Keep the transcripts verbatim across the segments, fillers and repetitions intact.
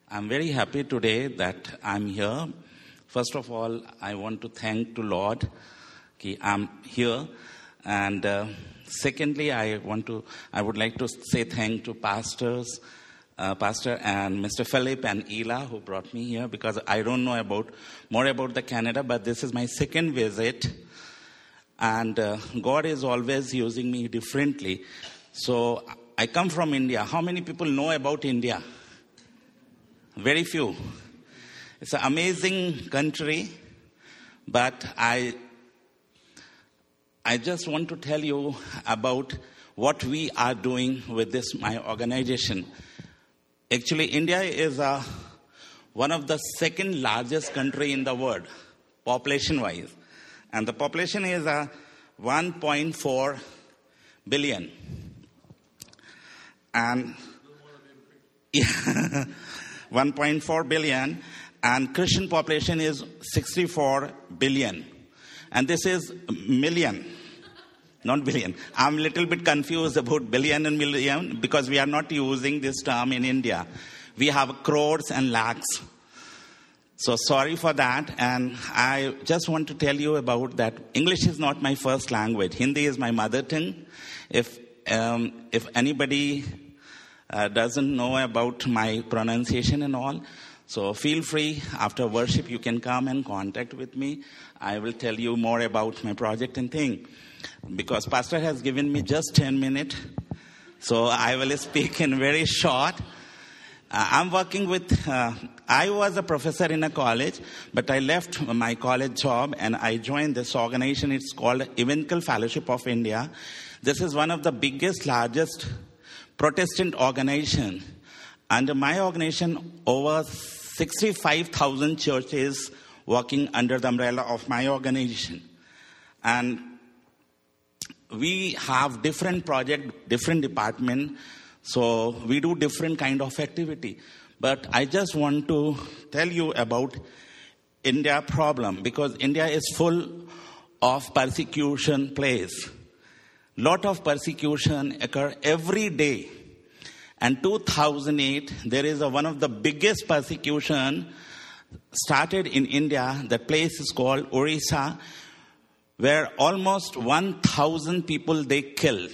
I'm very happy today that I'm here. First of all, I want to thank the Lord that I'm here. And uh, secondly, I want to, I would like to say thank to pastors, uh, Pastor and Mister Philip and Ela who brought me here, because I don't know about more about the Canada, but this is my second visit. And uh, God is always using me differently. So I come from India. How many people know about India? Very few. It's an amazing country, but I I just want to tell you about what we are doing with this, my organization. Actually, India is a, one of the second largest country in the world, population-wise. And the population is a one point four billion. And yeah, one point four billion, and Christian population is sixty-four billion. And this is million, not billion. I'm a little bit confused about billion and million because we are not using this term in India. We have crores and lakhs. So sorry for that. And I just want to tell you about that. English is not my first language. Hindi is my mother tongue. If um, if anybody Uh, doesn't know about my pronunciation and all, so feel free after worship you can come and contact with me. I will tell you more about my project and thing, because pastor has given me just ten minutes, so I will speak in very short. uh, I'm working with uh, I was a professor in a college, but I left my college job and I joined this organization. It's called Evangelical Fellowship of India. This is one of the biggest, largest Protestant organization. Under my organization, over sixty-five thousand churches working under the umbrella of my organization. And we have different project, different department, so we do different kind of activity. But I just want to tell you about India problem, because India is full of persecution place. Lot of persecution occur every day. And two thousand eight, there is a, one of the biggest persecution started in India. That place is called Orissa, where almost one thousand people they killed.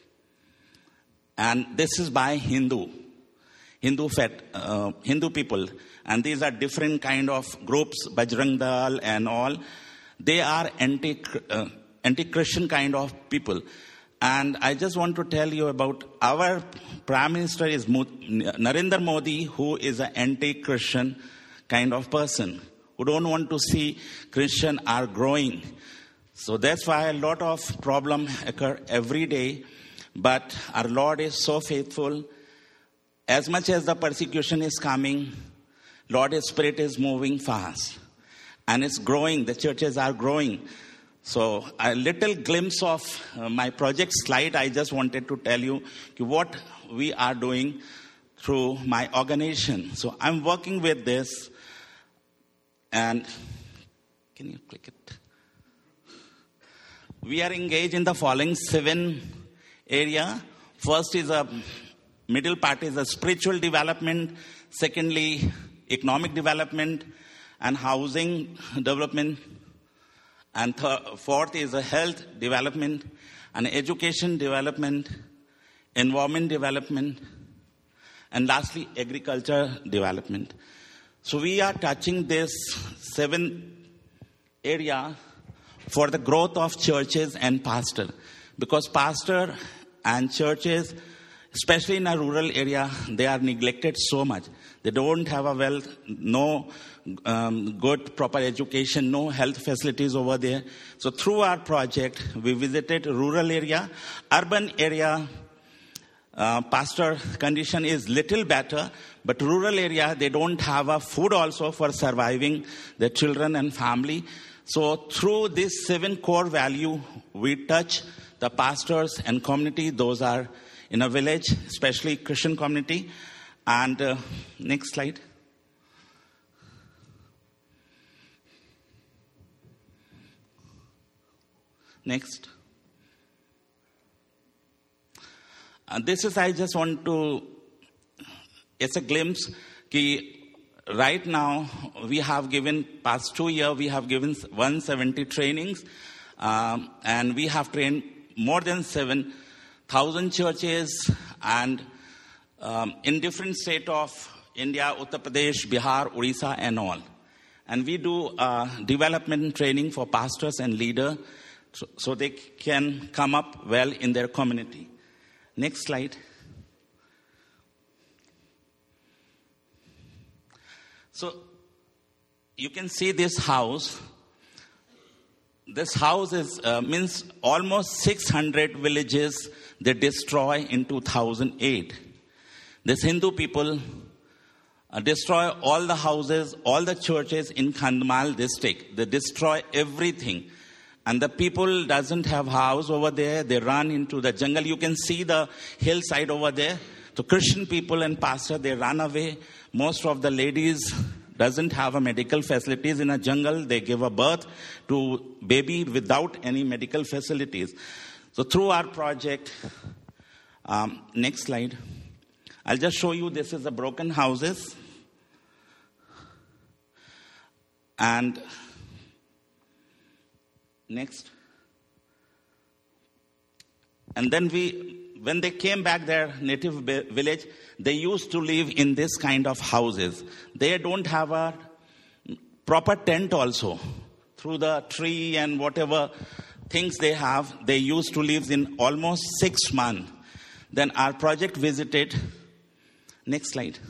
And this is by Hindu, Hindu fet, uh, Hindu people. And these are different kind of groups, Bajrang Dal and all. They are anti, uh, anti-Christian kind of people. And I just want to tell you about our Prime Minister is Narendra Modi, who is an anti-Christian kind of person, who don't want to see Christian are growing. So that's why a lot of problem occur every day. But our Lord is so faithful. As much as the persecution is coming, Lord's Spirit is moving fast. And it's growing. The churches are growing. So a little glimpse of uh, my project slide, I just wanted to tell you what we are doing through my organization. So I'm working with this, and can you click it? We are engaged in the following seven area. First is a middle part is a spiritual development. Secondly, economic development and housing development. And third, fourth is a health development and education development, environment development, and lastly, agriculture development. So we are touching this seven area for the growth of churches and pastor. Because pastor and churches, especially in a rural area, they are neglected so much. They don't have a well, no um, good proper education, no health facilities over there. So through our project, we visited rural area, urban area. Uh, pastor condition is little better, but rural area, they don't have a food also for surviving their children and family. So through this seven core value, we touch the pastors and community. Those are in a village, especially Christian community. And uh, next slide. Next. Uh, this is, I just want to, it's a glimpse. Ki right now, we have given, past two years, we have given one hundred seventy trainings, um, and we have trained more than seven thousand churches, and um, in different states of India, Uttar Pradesh, Bihar, Orissa, and all. And we do uh, development training for pastors and leaders so, so they can come up well in their community. Next slide. So you can see this house. This house is uh, means almost six hundred villages they destroy in two thousand eight. These Hindu people uh, destroy all the houses, all the churches in Kandhamal district. They destroy everything. And the people doesn't have house over there. They run into the jungle. You can see the hillside over there. So Christian people and pastor, they run away. Most of the ladies doesn't have a medical facilities in a jungle. They give a birth to baby without any medical facilities. So through our project, um, next slide. I'll just show you this is the broken houses. And next. And then we, when they came back their native village, they used to live in this kind of houses. They don't have a proper tent also. Through the tree and whatever things they have, they used to live in almost six months. Then our project visited. Next slide.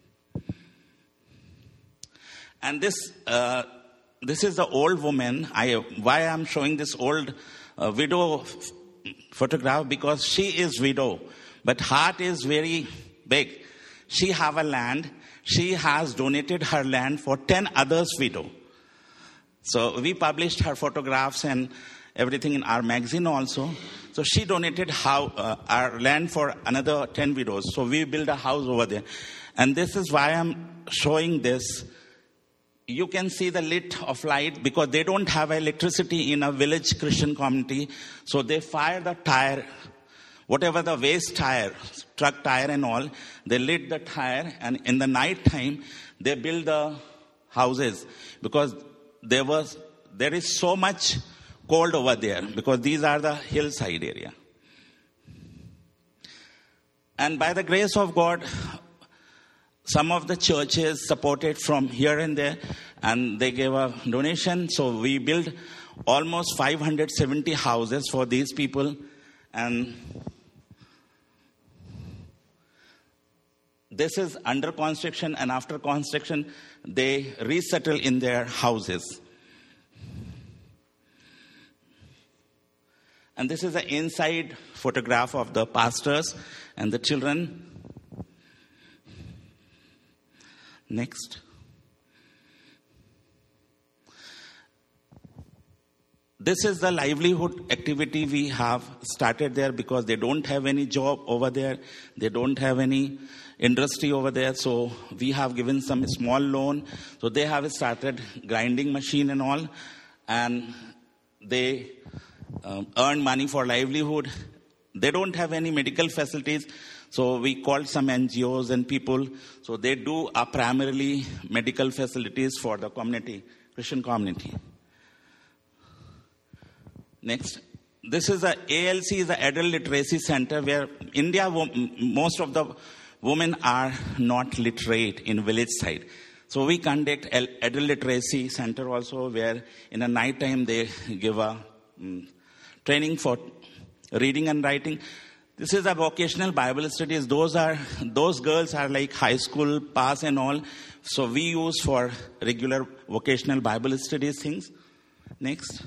And this uh, this is the old woman. I why I'm showing this old uh, widow f- photograph, because she is widow, but heart is very big. She have a land. She has donated her land for ten others widow. So we published her photographs and everything in our magazine also. So she donated how, uh, our land for another ten widows. So we built a house over there. And this is why I'm showing this. You can see the lit of light because they don't have electricity in a village Christian community. So they fire the tire, whatever the waste tire, truck tire and all, they lit the tire, and in the night time they build the houses because there was there is so much cold over there because these are the hillside area. And by the grace of God, some of the churches supported from here and there, and they gave a donation. So we built almost five hundred seventy houses for these people. And this is under construction, and after construction, they resettle in their houses. And this is an inside photograph of the pastors and the children. Next. This is the livelihood activity we have started there because they don't have any job over there. They don't have any industry over there. So we have given some small loan. So they have started grinding machine and all. And they um, earn money for livelihood. They don't have any medical facilities. So we called some N G Os and people. So they do uh, primarily medical facilities for the community, Christian community. Next. This is a A L C, is the Adult Literacy Center, where India, most of the women are not literate in village side. So we conduct Adult Literacy Center also, where in the night time they give a um, training for reading and writing. This is a vocational Bible studies. Those are those girls are like high school pass and all. So we use for regular vocational Bible studies things. Next.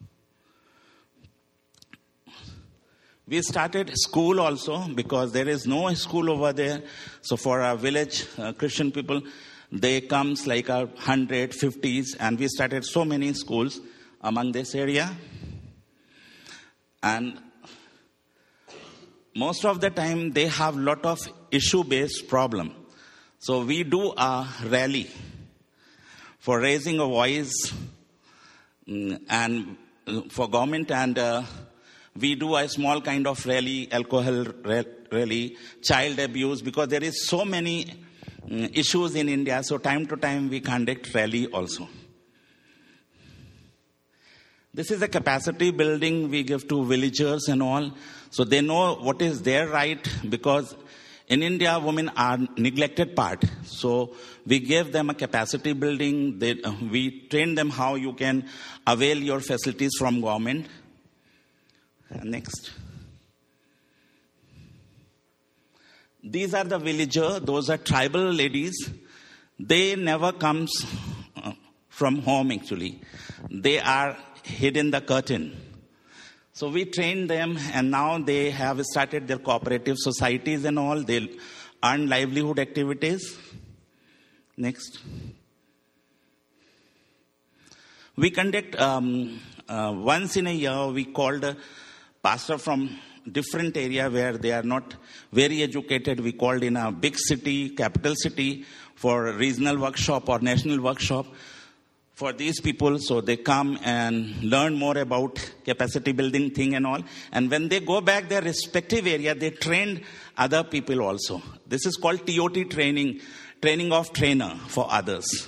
We started school also because there is no school over there. So for our village uh, Christian people, they comes like a hundred, fifties, and we started so many schools among this area. And most of the time they have lot of issue-based problem. So we do a rally for raising a voice and for government, and uh, we do a small kind of rally, alcohol rally, child abuse, because there is so many um, issues in India. So time to time we conduct rally also. This is a capacity building we give to villagers and all. So they know what is their right, because in India, women are neglected part. So we give them a capacity building. They, uh, we train them how you can avail your facilities from government. Next. These are the villagers. Those are tribal ladies. They never comes uh, from home actually. They are hid in the curtain. So we train them, and now they have started their cooperative societies and all. They earn livelihood activities. Next. We conduct, um, uh, once in a year, we called a pastor from different area where they are not very educated. We called in a big city, capital city, for a regional workshop or national workshop for these people. So they come and learn more about capacity building thing and all. And when they go back their respective area, they train other people also. This is called T O T training, training of trainer for others.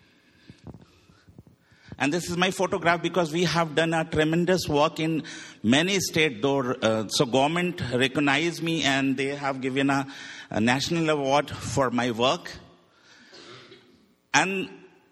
And this is my photograph, because we have done a tremendous work in many states. Though, uh, so government recognized me, and they have given a, a national award for my work. And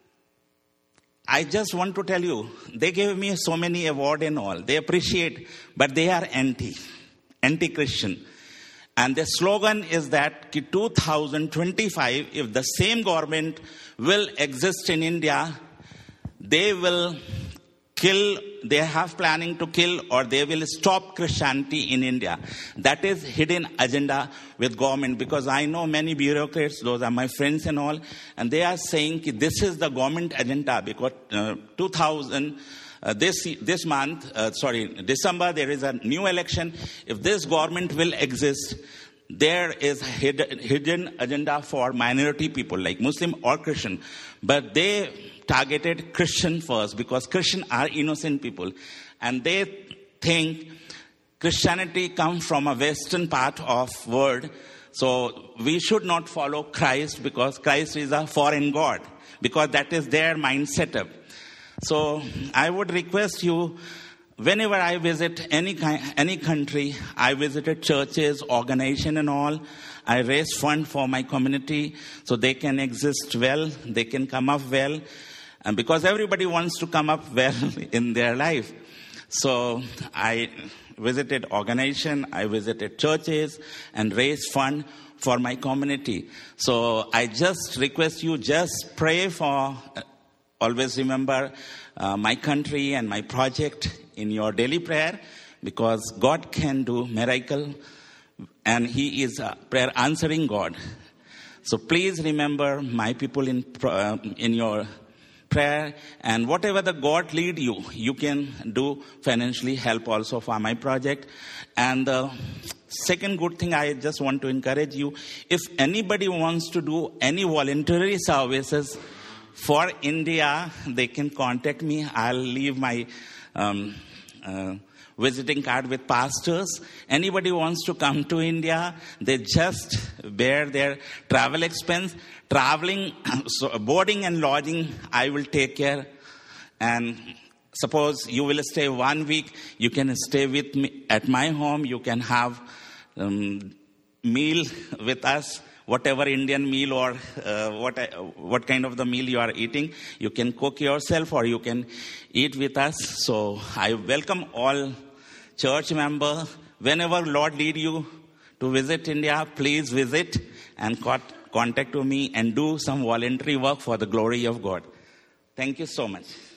I just want to tell you, they gave me so many awards and all. They appreciate, but they are anti, anti-Christian. And the slogan is that two thousand twenty-five, if the same government will exist in India, they will kill, they have planning to kill, or they will stop Christianity in India. That is hidden agenda with government, because I know many bureaucrats, those are my friends and all, and they are saying this is the government agenda, because uh, two thousand, uh, this this month, uh, sorry, December, there is a new election. If this government will exist, there is a hidden, hidden agenda for minority people like Muslim or Christian. But they targeted Christian first, because Christian are innocent people. And they think Christianity comes from a western part of world. So we should not follow Christ, because Christ is a foreign God, because that is their mind setup. So I would request you, whenever I visit any any country, I visited churches, organization and all. I raise fund for my community so they can exist well, they can come up well. And because everybody wants to come up well in their life. So I visited organization, I visited churches and raised fund for my community. So I just request you, just pray for, uh, always remember uh, my country and my project in your daily prayer, because God can do miracle, and He is a prayer answering God. So please remember my people in uh, in your prayer, and whatever the God lead you, you can do financially help also for my project. And the second good thing, I just want to encourage you, if anybody wants to do any voluntary services for India, they can contact me. I'll leave my um, uh, visiting card with pastors. Anybody wants to come to India, they just bear their travel expense. Traveling, so boarding and lodging, I will take care. And suppose you will stay one week, you can stay with me at my home. You can have um, meal with us, whatever Indian meal or uh, what what kind of the meal you are eating. You can cook yourself or you can eat with us. So I welcome all church member. Whenever Lord lead you to visit India, please visit and contact me and do some voluntary work for the glory of God. Thank you so much.